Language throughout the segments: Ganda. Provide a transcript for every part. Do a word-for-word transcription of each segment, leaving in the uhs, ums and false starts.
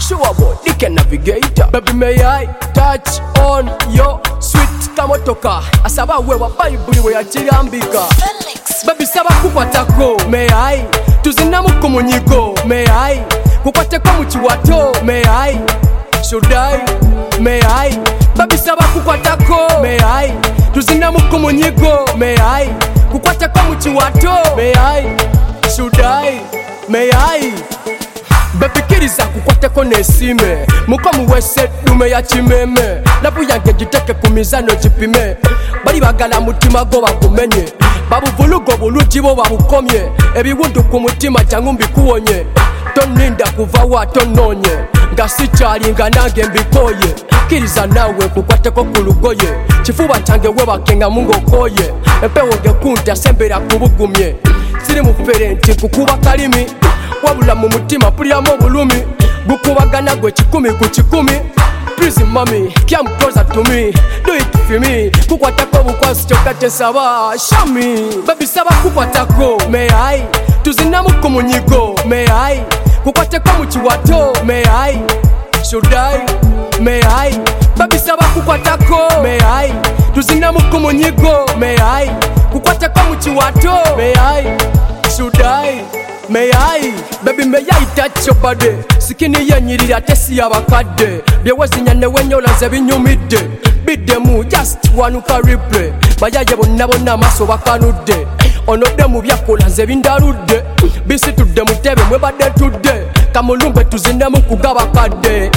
sure boy, they can navigator. Baby, may I touch on your sweet kamotoka? Asaba wewa Bible we achirambika. Baby, saba kukwatako. May I tuzina mukumunyigo? May I kukwate kwa muchiwato? May I should I? May I baby, saba kukwatako? May I tuzina mukumunyigo? May I kukwate kwa muchiwato? May I should I? May I baby, kiriza kukwateko nesime muko muwese dume ya chimeme nabu yange jiteke kumizano jipime bali bagala mutima go bagumenye babuvulugo buluji bo babukomye ebiwundu ku mutima jangu mbikuwonye toninda kuva wa tononye ngasichalinga nange mbikoye kiriza nawe kukwateko kulugoye chifuba change we bakenga mungo koye epewo gekunta sembera kubugumye siri muferenti kukuba kalimi wabula mu mutima pulyamu bulumi gukubagana gwe kikumi ku kikumi. Please mommy, come closer to me, do it for me. Kukwatako bukwasi kyokate saba shami. Baby, saba kukwatako. May I tuzina mukumunyigo? May I kukwateko muchiwato? May I should I? May I baby, saba kukwatako. May I tuzina mukumunyigo? May I kukwateko muchiwato? May I should I? May I, baby, may I touch your body? Sikini yenyirira tesi yabakadde byewezinya newenyola nze binyumidde biddemu just wanuka replay bayaye bonna bonna amaso bakanudde onodde mu byakola nze bindaludde bisitudde mutebe mwebadde tudde kamulumbe tuzinemu kugabakadde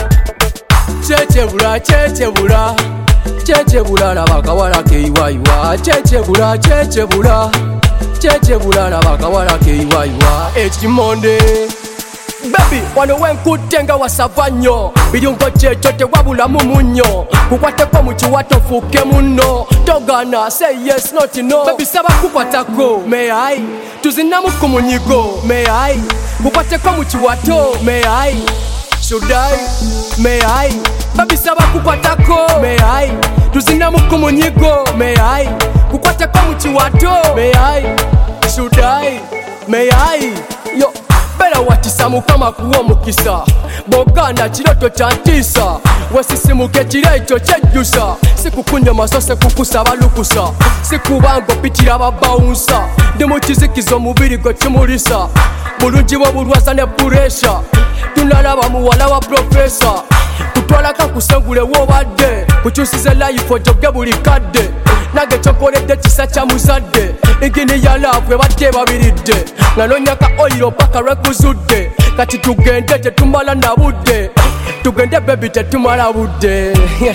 kyekebula kyekebula kyekebula laba kawala keiwaiwa kyekebula kyekebula kyekebula laba kawala keiwaiwa ekimonde. Baby, wano wenkutte nga wasava nnyo birungo kyekyo tewabulamu munnyo kukwateko mukiwato fuuke munno togana say yes not no. Baby, saba kukwatako. May I tuzinamu ku munyigo? May I kukwateko mukiwato? May I should I? May I baby, saba kukwatako. May I tuzinamu ku munyigo? May I kukwateko mukiwato? May I should I? May I yo bera watisa mukama kuwa mukisa bogana kiroto kyantiisa wesisimuke kiro ekyo kyejjusa sikukunya masose kukusaba lukusa sikubanga opitira babawunsa ndi mukizikiza omubiri gwe kimulisa bulungi bwo bulwaza ne puresha tunalaba muwala wa profesa kutwalaka kusengule wobadde kukyusize life ojoge buli kadde nage kyokoledde kisa kya muzadde engini ya laavu ebadde babiridde nanonyaka oyiro paka lwekuzudde kati tugende tetumala na budde tugende bebi tetumala budde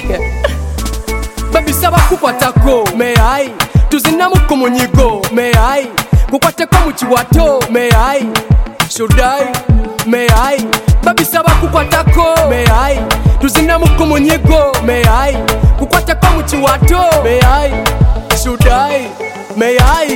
baby, saba kukwatako. May I tuzinamu ku munyigo? May I kukwateko mukiwato? May I should I? May I baby, saba kukwatako. May I tuzinamu ku munyigo? May I kukwateko mukiwato? May I should I? May I